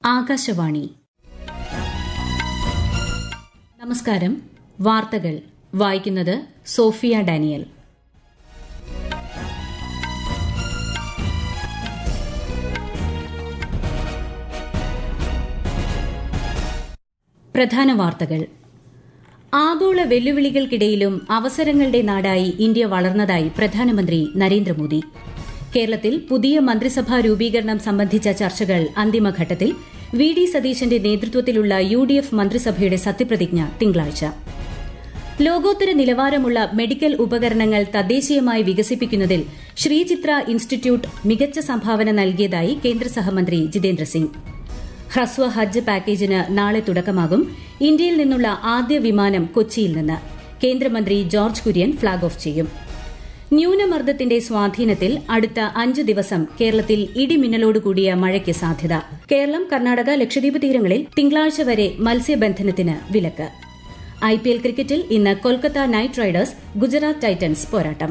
ആകാശവാണി. നമസ്കാരം. വാർത്തകൾ വായിക്കുന്നത് സോഫിയ ഡാനിയൽ. പ്രധാന വാർത്തകൾ. ആഗോള വെല്ലുവിളികൾക്കിടയിലും അവസരങ്ങളുടെ നാടായി ഇന്ത്യ വളർന്നതായി പ്രധാനമന്ത്രി നരേന്ദ്രമോദി. കേരളത്തിൽ പുതിയ മന്ത്രിസഭാ രൂപീകരണം സംബന്ധിച്ച ചർച്ചകൾ അന്തിമഘട്ടത്തിൽ. വി ഡി സതീശന്റെ നേതൃത്വത്തിലുള്ള UDF മന്ത്രിസഭയുടെ സത്യപ്രതിജ്ഞ തിങ്കളാഴ്ച. ലോകോത്തര നിലവാരമുള്ള മെഡിക്കൽ ഉപകരണങ്ങൾ തദ്ദേശീയമായി വികസിപ്പിക്കുന്നതിൽ ശ്രീചിത്ര ഇൻസ്റ്റിറ്റ്യൂട്ട് മികച്ച സംഭാവന നൽകിയതായി കേന്ദ്ര സഹമന്ത്രി ജിതേന്ദ്ര സിംഗ്. ഹ്രസ്വ ഹജ്ജ് പാക്കേജിന് നാളെ തുടക്കമാകും. ഇന്ത്യയിൽ നിന്നുള്ള ആദ്യ വിമാനം കൊച്ചിയിൽ നിന്ന്. കേന്ദ്രമന്ത്രി ജോർജ് കുര്യൻ ഫ്ളാഗ് ഓഫ് ചെയ്യും. ന്യൂനമർദ്ദത്തിന്റെ സ്വാധീനത്തിൽ അടുത്ത 5 ദിവസം കേരളത്തിൽ ഇടിമിന്നലോടുകൂടിയ മഴയ്ക്ക് സാധ്യത. കേരളം, കർണാടക, ലക്ഷദ്വീപ് തീരങ്ങളിൽ തിങ്കളാഴ്ച വരെ മത്സ്യബന്ധനത്തിന് വിലക്ക്. IPL ക്രിക്കറ്റിൽ ഇന്ന് Kolkata Knight Riders Gujarat Titans പോരാട്ടം.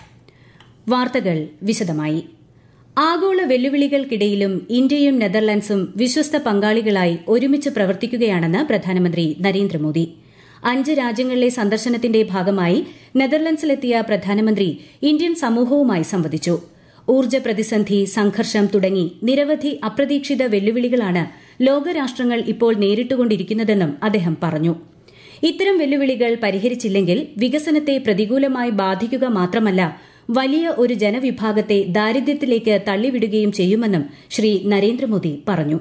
വാർത്തകൾ വിശദമായി. ആഗോള വെല്ലുവിളികൾക്കിടയിലും ഇന്ത്യയും നെതർലൻഡ്സും വിശ്വസ്ത പങ്കാളികളായി ഒരുമിച്ച് പ്രവർത്തിക്കുകയാണെന്ന് പ്രധാനമന്ത്രി നരേന്ദ്രമോദി. 5 രാജ്യങ്ങളിലെ സന്ദർശനത്തിന്റെ ഭാഗമായി നെതർലൻഡ്സിലെത്തിയ പ്രധാനമന്ത്രി ഇന്ത്യൻ സമൂഹവുമായി സംവദിച്ചു. ഊർജ്ജ പ്രതിസന്ധി, സംഘർഷം തുടങ്ങി നിരവധി അപ്രതീക്ഷിത വെല്ലുവിളികളാണ് ലോകരാഷ്ട്രങ്ങൾ ഇപ്പോൾ നേരിട്ടുകൊണ്ടിരിക്കുന്നതെന്നും അദ്ദേഹം പറഞ്ഞു. ഇത്തരം വെല്ലുവിളികൾ പരിഹരിച്ചില്ലെങ്കിൽ വികസനത്തെ പ്രതികൂലമായി ബാധിക്കുക മാത്രമല്ല, വലിയ ഒരു ജനവിഭാഗത്തെ ദാരിദ്ര്യത്തിലേക്ക് തള്ളിവിടുകയും ചെയ്യുമെന്നും ശ്രീ നരേന്ദ്രമോദി പറഞ്ഞു.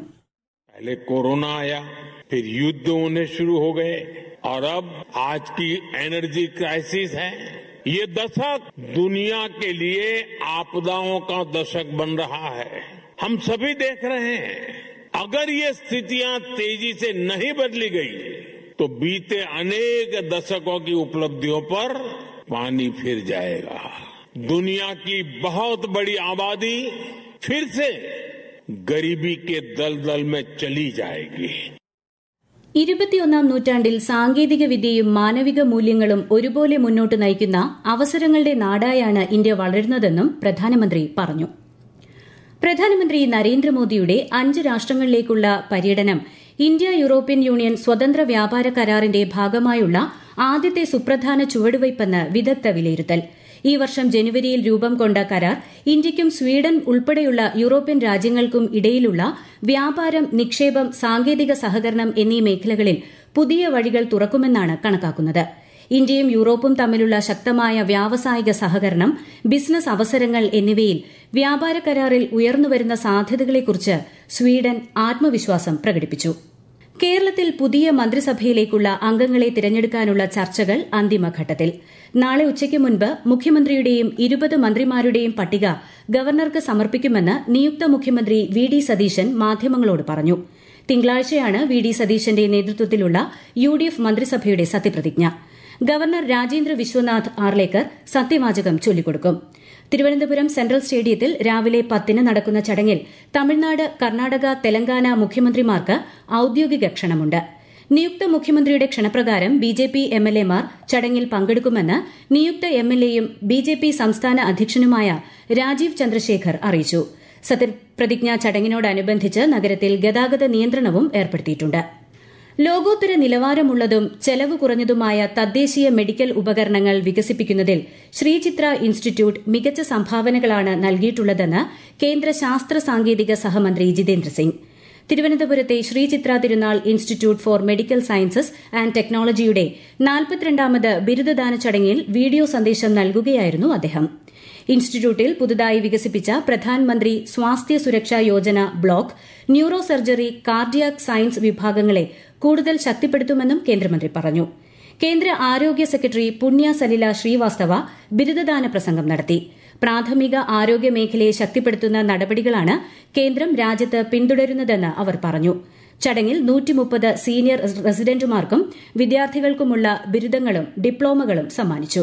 कोरोना आया, फिर युद्ध होने शुरू हो गए और अब आज की एनर्जी क्राइसिस है. ये दशक दुनिया के लिए आपदाओं का दशक बन रहा है. हम सभी देख रहे हैं, अगर ये स्थितियां तेजी से नहीं बदली गई तो बीते अनेक दशकों की उपलब्धियों पर पानी फिर जाएगा. दुनिया की बहुत बड़ी आबादी फिर से गरीबी के दलदल में चली जाएगी. 21ാം നൂറ്റാണ്ടിൽ സാങ്കേതിക വിദ്യയും മാനവിക മൂല്യങ്ങളും ഒരുപോലെ മുന്നോട്ട് നയിക്കുന്ന അവസരങ്ങളുടെ നാടായാണ് ഇന്ത്യ വളരുന്നതെന്നും പ്രധാനമന്ത്രി പറഞ്ഞു. പ്രധാനമന്ത്രി നരേന്ദ്രമോദിയുടെ 5 രാഷ്ട്രങ്ങളിലേക്കുള്ള പര്യടനം ഇന്ത്യ യൂറോപ്യൻ യൂണിയൻ സ്വതന്ത്ര വ്യാപാര കരാറിന്റെ ഭാഗമായുള്ള ആദ്യത്തെ സുപ്രധാന ചുവടുവയ്പ്പെന്ന് വിദഗ്ധ വിലയിരുത്തൽ. ഈ വർഷം ജനുവരിയിൽ രൂപം കൊണ്ട കരാർ ഇന്ത്യയ്ക്കും സ്വീഡൻ ഉൾപ്പെടെയുള്ള യൂറോപ്യൻ രാജ്യങ്ങൾക്കും ഇടയിലുള്ള വ്യാപാരം, നിക്ഷേപം, സാങ്കേതിക സഹകരണം എന്നീ മേഖലകളിൽ പുതിയ വഴികൾ തുറക്കുമെന്നാണ് കണക്കാക്കുന്നത്. ഇന്ത്യയും യൂറോപ്പും തമ്മിലുള്ള ശക്തമായ വ്യാവസായിക സഹകരണം, ബിസിനസ് അവസരങ്ങൾ എന്നിവയിൽ വ്യാപാര കരാറിൽ ഉയർന്നുവരുന്ന സാധ്യതകളെക്കുറിച്ച് സ്വീഡൻ ആത്മവിശ്വാസം പ്രകടിപ്പിച്ചു. കേരളത്തിൽ പുതിയ മന്ത്രിസഭയിലേക്കുള്ള അംഗങ്ങളെ തിരഞ്ഞെടുക്കാനുള്ള ചർച്ചകൾ അന്തിമഘട്ടത്തിൽ. നാളെ ഉച്ചയ്ക്ക് മുൻപ് മുഖ്യമന്ത്രിയുടെയും 20 മന്ത്രിമാരുടെയും പട്ടിക ഗവർണർക്ക് സമർപ്പിക്കുമെന്ന് നിയുക്ത മുഖ്യമന്ത്രി വി ഡി സതീശൻ മാധ്യമങ്ങളോട് പറഞ്ഞു. തിങ്കളാഴ്ചയാണ് വി ഡി സതീശന്റെ നേതൃത്വത്തിലുള്ള UDF മന്ത്രിസഭയുടെ സത്യപ്രതിജ്ഞ. ഗവർണർ രാജേന്ദ്ര വിശ്വനാഥ് ആർലേക്കർ സത്യവാചകം ചൊല്ലിക്കൊടുക്കും. തിരുവനന്തപുരം സെൻട്രൽ സ്റ്റേഡിയത്തിൽ രാവിലെ 10 നടക്കുന്ന ചടങ്ങിൽ തമിഴ്നാട്, കർണാടക, തെലങ്കാന മുഖ്യമന്ത്രിമാർക്ക് ഔദ്യോഗിക ക്ഷണമുണ്ട്. നിയുക്ത മുഖ്യമന്ത്രിയുടെ ക്ഷണപ്രകാരം BJP MLA-മാർ ചടങ്ങിൽ പങ്കെടുക്കുമെന്ന് നിയുക്ത MLA-യും BJP സംസ്ഥാന അധ്യക്ഷനുമായ രാജീവ് ചന്ദ്രശേഖർ അറിയിച്ചു. സത്യപ്രതിജ്ഞാ ചടങ്ങിനോടനുബന്ധിച്ച് നഗരത്തിൽ ഗതാഗത നിയന്ത്രണവും ഏർപ്പെടുത്തിയിട്ടുണ്ട്. ലോകോത്തര നിലവാരമുള്ളതും ചെലവ് കുറഞ്ഞതുമായ തദ്ദേശീയ മെഡിക്കൽ ഉപകരണങ്ങൾ വികസിപ്പിക്കുന്നതിൽ ശ്രീചിത്ര ഇൻസ്റ്റിറ്റ്യൂട്ട് മികച്ച സംഭാവനകളാണ് നൽകിയിട്ടുള്ളതെന്ന് കേന്ദ്ര ശാസ്ത്ര സാങ്കേതിക സഹമന്ത്രി ജിതേന്ദ്ര സിംഗ്. തിരുവനന്തപുരത്തെ Sree Chitra Thirunal institute for medical sciences and ടെക്നോളജിയുടെ 42ാമത് ബിരുദദാന ചടങ്ങിൽ വീഡിയോ സന്ദേശം നൽകുകയായിരുന്നു അദ്ദേഹം. ഇൻസ്റ്റിറ്റ്യൂട്ടിൽ പുതുതായി വികസിപ്പിച്ച Pradhan Mantri Swasthya Suraksha Yojana block, neurosurgery, cardiac science വിഭാഗങ്ങളെ കൂടുതൽ ശക്തിപ്പെടുത്തുമെന്നും കേന്ദ്രമന്ത്രി പറഞ്ഞു. കേന്ദ്ര ആരോഗ്യ സെക്രട്ടറി പുണ്യ സലില ശ്രീവാസ്തവ ബിരുദദാന പ്രസംഗം നടത്തി. പ്രാഥമിക ആരോഗ്യ മേഖലയെ ശക്തിപ്പെടുത്തുന്ന നടപടികളാണ് കേന്ദ്രം രാജ്യത്ത് പിന്തുടരുന്നതെന്ന് അവർ പറഞ്ഞു. ചടങ്ങിൽ 130 സീനിയർ റെസിഡന്റുമാർക്കും വിദ്യാർത്ഥികൾക്കുമുള്ള ബിരുദങ്ങളും ഡിപ്ലോമകളും സമ്മാനിച്ചു.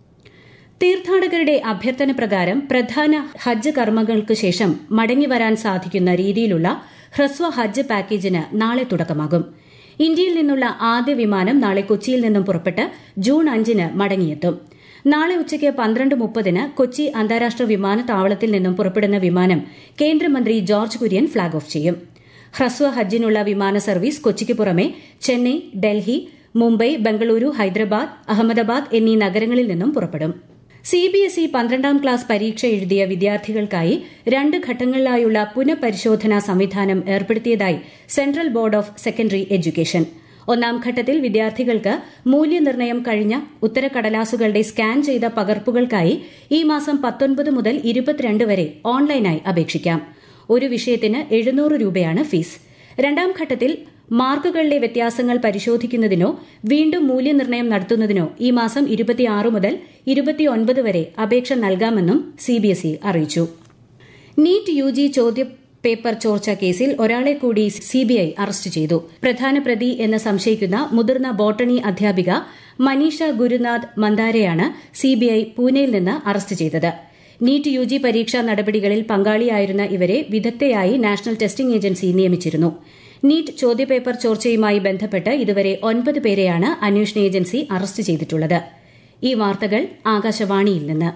തീർത്ഥാടകരുടെ അഭ്യർത്ഥന പ്രകാരം പ്രധാന ഹജ്ജ് കർമ്മങ്ങൾക്ക് ശേഷം മടങ്ങിവരാൻ സാധിക്കുന്ന രീതിയിലുള്ള ഹ്രസ്വ ഹജ്ജ് പാക്കേജിന് നാളെ തുടക്കമാകും. ഇന്ത്യയിൽ നിന്നുള്ള ആദ്യ വിമാനം നാളെ കൊച്ചിയിൽ നിന്നും പുറപ്പെട്ട് ജൂൺ 5-ന് മടങ്ങിയെത്തും. നാളെ ഉച്ചയ്ക്ക് 12:30-ന് കൊച്ചി അന്താരാഷ്ട്ര വിമാനത്താവളത്തിൽ നിന്നും പുറപ്പെടുന്ന വിമാനം കേന്ദ്രമന്ത്രി ജോർജ് കുര്യൻ ഫ്ളാഗ് ഓഫ് ചെയ്യും. ഹ്രസ്വ ഹജ്ജിനുള്ള വിമാന സർവീസ് കൊച്ചിക്ക് പുറമെ ചെന്നൈ, ഡൽഹി, മുംബൈ, ബംഗളൂരു, ഹൈദരാബാദ്, അഹമ്മദാബാദ് എന്നീ നഗരങ്ങളിൽ നിന്നും പുറപ്പെടും. സിബിഎസ്ഇ 12ാം ക്ലാസ് പരീക്ഷ എഴുതിയ വിദ്യാർത്ഥികൾക്കായി 2 ഘട്ടങ്ങളിലായുള്ള പുനഃപരിശോധനാ സംവിധാനം ഏർപ്പെടുത്തിയതായി central board of secondary education. 1ാം ഘട്ടത്തിൽ വിദ്യാർത്ഥികൾക്ക് മൂല്യനിർണ്ണയം കഴിഞ്ഞ ഉത്തരക്കടലാസുകളുടെ സ്കാൻ ചെയ്ത പകർപ്പുകൾക്കായി ഈ മാസം 19 മുതൽ 22 വരെ ഓൺലൈനായി അപേക്ഷിക്കാം. ഒരു വിഷയത്തിന് 700 രൂപയാണ് ഫീസ്. 2ാം ഘട്ടത്തിൽ മാർക്കുകളിലെ വ്യത്യാസങ്ങൾ പരിശോധിക്കുന്നതിനോ വീണ്ടും മൂല്യനിർണ്ണയം നടത്തുന്നതിനോ ഈ മാസം 26 മുതൽ 29 വരെ അപേക്ഷ നൽകാമെന്നും സിബിഎസ്ഇ അറിയിച്ചു. നീറ്റ് യുജി ചോദ്യപേപ്പർ ചോർച്ച കേസിൽ ഒരാളെ കൂടി സിബിഐ അറസ്റ്റ് ചെയ്തു. പ്രധാന പ്രതി എന്ന് സംശയിക്കുന്ന മുതിർന്ന ബോട്ടണി അധ്യാപിക മനീഷ ഗുരുനാഥ് മന്ദാരെയാണ് സിബിഐ പൂനെയിൽ നിന്ന് അറസ്റ്റ് ചെയ്തത്. നീറ്റ് യുജി പരീക്ഷാ നടപടികളിൽ പങ്കാളിയായിരുന്ന ഇവരെ വിദഗ്ധയായി നാഷണൽ ടെസ്റ്റിംഗ് ഏജൻസി നിയമിച്ചിരുന്നു. നീറ്റ് ചോദ്യപേപ്പർ ചോർച്ചയുമായി ബന്ധപ്പെട്ട് ഇതുവരെ 9 പേരെയാണ് അന്വേഷണ ഏജൻസി അറസ്റ്റ് ചെയ്തിട്ടുള്ളത്. ഈ വാർത്തകൾ ആകാശവാണിയിൽ നിന്ന്.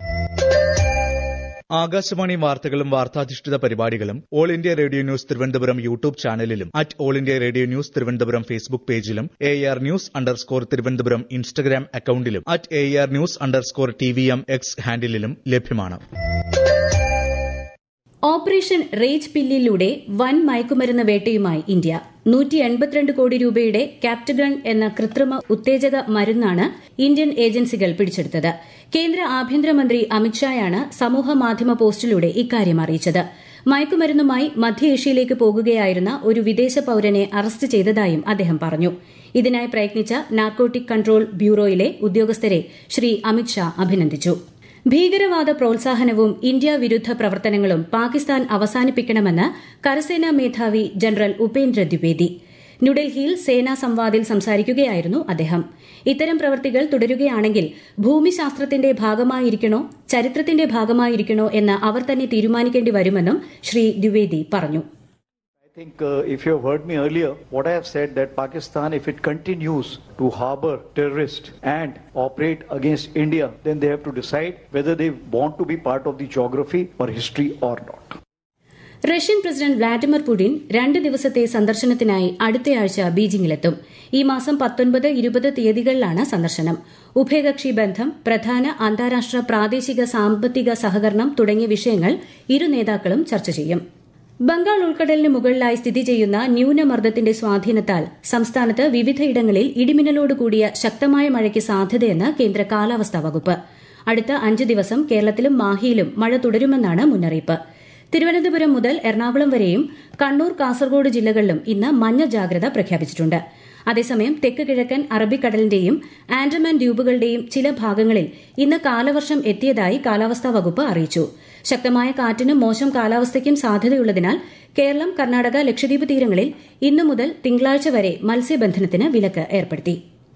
ആകാശവാണി വാർത്തകളും വാർത്താധിഷ്ഠിത പരിപാടികളും All India Radio news Thiruvananthapuram YouTube ചാനലിലും All India Radio news Thiruvananthapuram Facebook പേജിലും AR News_ തിരുവനന്തപുരം ഇൻസ്റ്റഗ്രാം അക്കൌണ്ടിലും AR News_TVM X ഹാൻഡിലും ലഭ്യമാണ്. ഓപ്പറേഷൻ റേജ് പില്ലിലൂടെ വൻ മയക്കുമരുന്ന് വേട്ടയുമായി ഇന്ത്യ. 182 കോടി രൂപയുടെ ക്യാപ്റ്റഗൺ എന്ന കൃത്രിമ ഉത്തേജക മരുന്നാണ് ഇന്ത്യൻ ഏജൻസികൾ പിടിച്ചെടുത്തത്. കേന്ദ്ര ആഭ്യന്തരമന്ത്രി അമിത്ഷായാണ് സമൂഹമാധ്യമ പോസ്റ്റിലൂടെ ഇക്കാര്യം അറിയിച്ചത്. മയക്കുമരുന്നുമായി മധ്യേഷ്യയിലേക്ക് പോകുകയായിരുന്ന ഒരു വിദേശ പൌരനെ അറസ്റ്റ് ചെയ്തതായും അദ്ദേഹം പറഞ്ഞു. ഇതിനായി പ്രയത്നിച്ച നാർക്കോട്ടിക് കൺട്രോൾ ബ്യൂറോയിലെ ഉദ്യോഗസ്ഥരെ ശ്രീ അമിത്ഷാ അഭിനന്ദിച്ചു. ഭീകരവാദ പ്രോത്സാഹനവും ഇന്ത്യ വിരുദ്ധ പ്രവർത്തനങ്ങളും പാകിസ്ഥാൻ അവസാനിപ്പിക്കണമെന്ന് കരസേനാ മേധാവി ജനറൽ ഉപേന്ദ്ര ദ്വിവേദി. ന്യൂഡൽഹിയിൽ സേനാ സംവാദിൽ സംസാരിക്കുകയായിരുന്നു അദ്ദേഹം. ഇത്തരം പ്രവൃത്തികൾ തുടരുകയാണെങ്കിൽ ഭൂമിശാസ്ത്രത്തിന്റെ ഭാഗമായിരിക്കണോ ചരിത്രത്തിന്റെ ഭാഗമായിരിക്കണോ എന്ന് അവർ തന്നെ തീരുമാനിക്കേണ്ടി വരുമെന്നും ശ്രീ ദ്വിവേദി പറഞ്ഞു. I think if you have heard me earlier, what I have said that Pakistan, if it continues to harbor terrorists and operate against India, then they have to decide whether they want to be part of the geography or history or not. Russian president Vladimir Putin 2 ദിവസത്തെ സന്ദർശനത്തിനായി അടുത്തയാഴ്ച ബീജിംഗിലെത്തും. ഈ മാസം 19, 20 തീയതികളിലാണ് സന്ദർശനം. ഉഭയകക്ഷി ബന്ധം, പ്രധാന അന്താരാഷ്ട്ര പ്രാദേശിക സാമ്പത്തിക സഹകരണം തുടങ്ങിയ വിഷയങ്ങൾ ഇരു നേതാക്കളും ചർച്ച ചെയ്യും. ബംഗാൾ ഉൾക്കടലിന് മുകളിലായി സ്ഥിതി ചെയ്യുന്ന ന്യൂനമർദ്ദത്തിന്റെ സ്വാധീനത്താൽ സംസ്ഥാനത്ത് വിവിധയിടങ്ങളിൽ ഇടിമിന്നലോടുകൂടിയ ശക്തമായ മഴയ്ക്ക് സാധ്യതയെന്ന് കേന്ദ്ര കാലാവസ്ഥാ വകുപ്പ്. അടുത്ത 5 ദിവസം കേരളത്തിലും മാഹിയിലും മഴ തുടരുമെന്നാണ് മുന്നറിയിപ്പ്. തിരുവനന്തപുരം മുതൽ എറണാകുളം വരെയും കണ്ണൂർ, കാസർഗോഡ് ജില്ലകളിലും ഇന്ന് മഞ്ഞ ജാഗ്രത പ്രഖ്യാപിച്ചിട്ടുണ്ട്. അതേസമയം തെക്ക് കിഴക്കൻ അറബിക്കടലിന്റെയും ആൻഡമാൻ ദ്വീപുകളുടെയും ചില ഭാഗങ്ങളിൽ ഇന്ന് കാലവർഷം എത്തിയതായി കാലാവസ്ഥാ വകുപ്പ് അറിയിച്ചു. ശക്തമായ കാറ്റിനും മോശം കാലാവസ്ഥയ്ക്കും സാധ്യതയുള്ളതിനാൽ കേരളം, കർണാടക, ലക്ഷദ്വീപ് തീരങ്ങളിൽ ഇന്നു മുതൽ തിങ്കളാഴ്ച വരെ മത്സ്യബന്ധനത്തിന് വിലക്ക് ഏർപ്പെടുത്തി.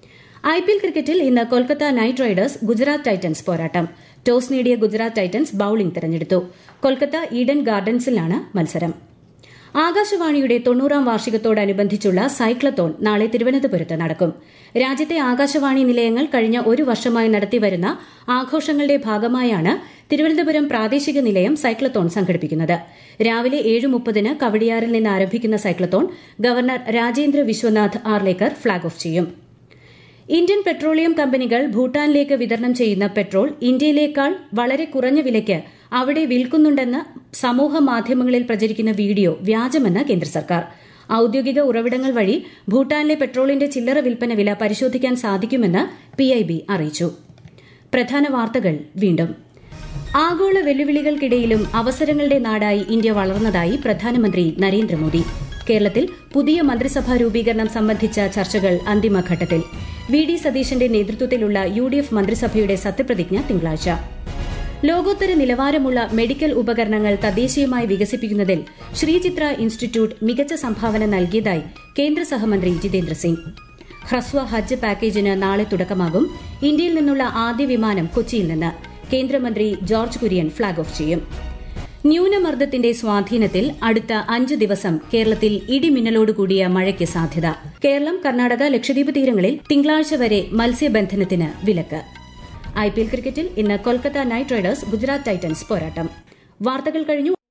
IPL ക്രിക്കറ്റിൽ ഇന്ന് Kolkata Knight Riders Gujarat Titans പോരാട്ടം. ടോസ് നേടിയ ഗുജറാത്ത് ടൈറ്റൻസ് ബൌളിംഗ് തെരഞ്ഞെടുത്തു. കൊൽക്കത്ത ഈഡൻ ഗാർഡൻസിലാണ് മത്സരം. ആകാശവാണിയുടെ 90ാം വാർഷികത്തോടനുബന്ധിച്ചുള്ള സൈക്ലത്തോൺ നാളെ തിരുവനന്തപുരത്ത് നടക്കും. രാജ്യത്തെ ആകാശവാണി നിലയങ്ങൾ കഴിഞ്ഞ 1 വർഷമായി നടത്തിവരുന്ന ആഘോഷങ്ങളുടെ ഭാഗമായാണ് തിരുവനന്തപുരം പ്രാദേശിക നിലയം സൈക്ലത്തോൺ സംഘടിപ്പിക്കുന്നത്. രാവിലെ 7:30 കവടിയാറിൽ നിന്ന് ആരംഭിക്കുന്ന cyclothon governor Rajendra Vishwanath Arlekar flag off ചെയ്യും. ഇന്ത്യൻ പെട്രോളിയം കമ്പനികൾ ഭൂട്ടാനിലേക്ക് വിതരണം ചെയ്യുന്ന പെട്രോൾ ഇന്ത്യയിലേക്കാൾ വളരെ കുറഞ്ഞ വിലയ്ക്ക് അവിടെ വിൽക്കുന്നുണ്ടെന്ന് സമൂഹ മാധ്യമങ്ങളിൽ പ്രചരിക്കുന്ന വീഡിയോ വ്യാജമെന്ന് കേന്ദ്ര സർക്കാർ. ഔദ്യോഗിക ഉറവിടങ്ങൾ വഴി ഭൂട്ടാനിലെ പെട്രോളിന്റെ ചില്ലറ വിൽപ്പന വില പരിശോധിക്കാൻ സാധിക്കുമെന്ന് PIB അറിയിച്ചു. പ്രധാന വാർത്തകൾ വീണ്ടും. ആഗോള വെല്ലുവിളികൾക്കിടയിലും അവസരങ്ങളുടെ നാടായി ഇന്ത്യ വളർന്നതായി പ്രധാനമന്ത്രി നരേന്ദ്രമോദി. കേരളത്തിൽ പുതിയ മന്ത്രിസഭാ രൂപീകരണം സംബന്ധിച്ച ചർച്ചകൾ അന്തിമഘട്ടത്തിൽ. VD സതീശന്റെ നേതൃത്വത്തിലുള്ള UDF മന്ത്രിസഭയുടെ സത്യപ്രതിജ്ഞ തിങ്കളാഴ്ച. ലോകോത്തര നിലവാരമുള്ള മെഡിക്കൽ ഉപകരണങ്ങൾ തദ്ദേശീയമായി വികസിപ്പിക്കുന്നതിൽ ശ്രീചിത്ര ഇൻസ്റ്റിറ്റ്യൂട്ട് മികച്ച സംഭാവന നൽകിയതായി കേന്ദ്ര സഹമന്ത്രി ജിതേന്ദ്ര സിംഗ്. ഹ്രസ്വ ഹജ്ജ് പാക്കേജിന് നാളെ തുടക്കമാകും. ഇന്ത്യയിൽ നിന്നുള്ള ആദ്യ വിമാനം കൊച്ചിയിൽ നിന്ന്. കേന്ദ്രമന്ത്രി ജോർജ് കുര്യൻ ഫ്ളാഗ് ഓഫ് ചെയ്യും. ന്യൂനമർദ്ദത്തിന്റെ സ്വാധീനത്തിൽ അടുത്ത 5 ദിവസം കേരളത്തിൽ ഇടിമിന്നലോടുകൂടിയ മഴയ്ക്ക് സാധ്യത. കേരളം, കർണാടക, ലക്ഷദ്വീപ് തീരങ്ങളിൽ തിങ്കളാഴ്ച വരെ മത്സ്യബന്ധനത്തിന് വിലക്ക്. IPL ക്രിക്കറ്റിൽ ഇന്ന് Kolkata Knight Riders Gujarat Titans പോരാട്ടം. വാർത്തകൾ കഴിഞ്ഞു.